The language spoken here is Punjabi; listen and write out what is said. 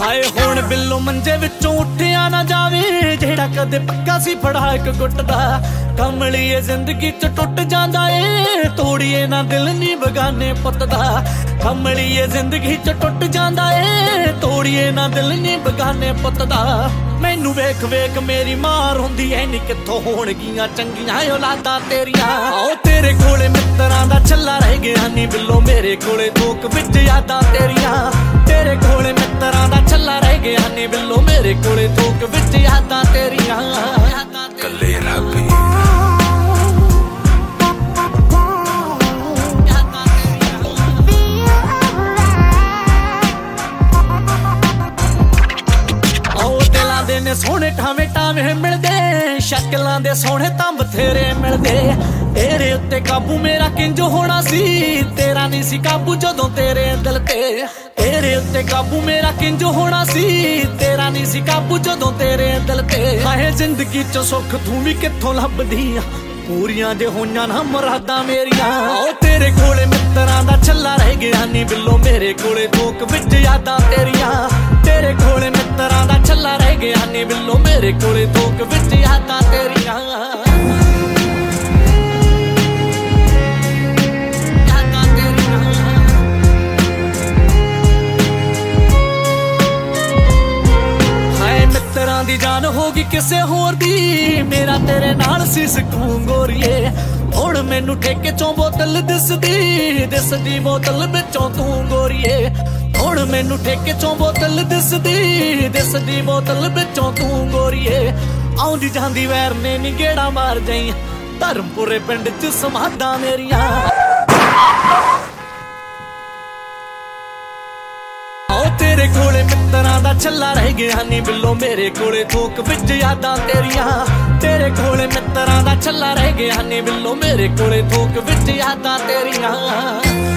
ਹਾਏ ਹੁਣ ਬਿੱਲੋ ਮੰਜੇ ਵਿੱਚੋਂ ਉੱਠਿਆ ਨਾ ਜਾਵੇ, ਜਿਹੜਾ ਕਦੇ ਪੱਕਾ ਸੀ ਫੜਾ ਇੱਕ ਗੁੱਟ ਦਾ। ਕਮਲੀਏ ਜ਼ਿੰਦਗੀ ਚ ਟੁੱਟ ਜਾਂਦਾ ਏ, ਤੋੜੀਏ ਨਾ ਦਿਲ ਨੀ ਬਗਾਨੇ ਪੁੱਤ ਦਾ। ਕਮਲੀਏ ਜ਼ਿੰਦਗੀ ਚ ਟੁੱਟ ਜਾਂਦਾ ਏ, ਤੋੜੀਏ ਨਾ ਦਿਲ ਨੀ ਬਗਾਨੇ ਪੁੱਤ ਦਾ। ਮੈਨੂੰ ਵੇਖ ਵੇਖ ਮੇਰੀ ਮਾਂ ਰੋਂਦੀ ਐ ਨੀ, ਕਿੱਥੋਂ ਹੋਣਗੀਆਂ ਚੰਗੀਆਂ ਔਲਾਦਾਂ ਤੇਰੀਆਂ। ਆਓ ਤੇਰੇ ਕੋਲੇ ਮਿੱਤਰਾਂ ਦਾ ਛੱਲਾ ਰਹਿ ਗਿਆ ਨੀ ਬਿੱਲੋ, ਮੇਰੇ ਕੋਲੇ ਥੋਕ ਵਿੱਚ ਯਾਦਾਂ ਤੇਰੀਆਂ। ਤੇਰੇ ਕੋਲੇ ਮਿੱਤਰਾਂ ਦਾ ਛੱਲਾ ਰਹਿ ਗਿਆ ਨੀ ਬਿੱਲੋ, ਮੇਰੇ ਕੋਲੇ ਥੋਕ ਵਿੱਚ ਯਾਦਾਂ ਤੇਰੀਆਂ। ਕੱਲੇ ਰੱਬੀ ਨੇ ਸੋਹਣੇ ਠਾਵੇਂ ਠਾਵੇਂ ਮਿਲਦੇ, ਸ਼ਕਲਾਂ ਦੇ ਸੋਹਣੇ ਤਾਂ ਬਥੇਰੇ ਮਿਲਦੇ। ਤੇਰੇ ਉੱਤੇ ਕਾਬੂ ਮੇਰਾ ਕਿੰਜ ਹੋਣਾ ਸੀ, ਤੇਰਾ ਨਹੀਂ ਸੀ ਕਾਬੂ ਜਦੋਂ ਤੇਰੇ ਦਿਲ ਤੇ। ਤੇਰੇ ਉੱਤੇ ਕਾਬੂ ਮੇਰਾ ਕਿੰਜ ਹੋਣਾ ਸੀ, ਤੇਰਾ ਨਹੀਂ ਸੀ ਕਾਬੂ ਜਦੋਂ ਤੇਰੇ ਦਿਲ ਤੇ। ਹਾਏ ਜ਼ਿੰਦਗੀ ਚ ਸੁੱਖ ਤੂੰ ਵੀ ਕਿੱਥੋਂ ਲੱਭਦੀ ਆ, ਪੂਰੀਆਂ ਜੇ ਹੋਈਆਂ ਨਾ ਮੁਰਾਦਾਂ ਮੇਰੀਆਂ। ਓ ਤੇਰੇ ਕੋਲੇ ਮਿੱਤਰਾਂ ਦਾ ਛੱਲਾ ਰਹਿ ਗਿਆ ਨੀ ਬਿੱਲੋ, ਮੇਰੇ ਕੋਲੇ ਥੋਕ ਵਿੱਚ ਯਾਦਾਂ ਤੇਰੀਆਂ। ਤੇਰੇ ਕੋਲੇ ਮਿੱਤਰਾਂ ਦਾ ਛੱਲਾ ਰਹਿ ਗਿਆ ਨੀ ਬਿੱਲੋ, ਮੇਰੇ ਕੋਲੇ ਥੋਕ ਵਿੱਚ ਯਾਦਾਂ ਤੇਰੀਆਂ। ਮਿੱਤਰਾਂ ਦੀ ਜਾਨ ਹੋ ਗਈ ਕਿਸੇ ਹੋਰ ਦੀ, ਮੇਰਾ ਤੇਰੇ ਨਾਲ ਸੀ ਸਕੂਨ ਗੋਰੀਏ। ਹੁਣ ਮੈਨੂੰ ਠੇਕੇ ਚੋਂ ਬੋਤਲ ਦਿਸਦੀ, ਦਿਸਦੀ ਬੋਤਲ ਵਿੱਚੋਂ ਤੂੰ ਗੋਰੀਏ। ਹੁਣ ਮੈਨੂੰ ਠੇਕੇ ਚੋਂ ਬੋਤਲ ਦਿਸਦੀ, ਦਿਸਦੀ ਬੋਤਲ ਵਿੱਚੋਂ ਤੂੰ ਗੋਰੀਏ। ਆਉਂਦੀ ਜਾਂਦੀ ਵੈਰ ਨੇ ਨੀ ਗੇੜਾ ਮਾਰ ਜਾਈ, ਧਰਮਪੁਰੇ ਪਿੰਡ ਚ ਸਮਾਧਾਂ ਮੇਰੀਆਂ। ਤੇਰੇ ਕੋਲੇ ਮਿੱਤਰਾਂ ਦਾ ਛੱਲਾ ਰਹਿ ਗਿਆ ਨੀ ਬਿੱਲੋ, ਮੇਰੇ ਕੋਲੇ ਥੋਕ ਵਿੱਚ ਯਾਦਾਂ ਤੇਰੀਆਂ। ਤੇਰੇ ਕੋਲੇ ਮਿੱਤਰਾਂ ਦਾ ਛੱਲਾ ਰਹਿ ਗਿਆ ਨੀ ਬਿੱਲੋ, ਮੇਰੇ ਕੋਲੇ ਥੋਕ ਵਿੱਚ ਯਾਦਾਂ ਤੇਰੀਆਂ।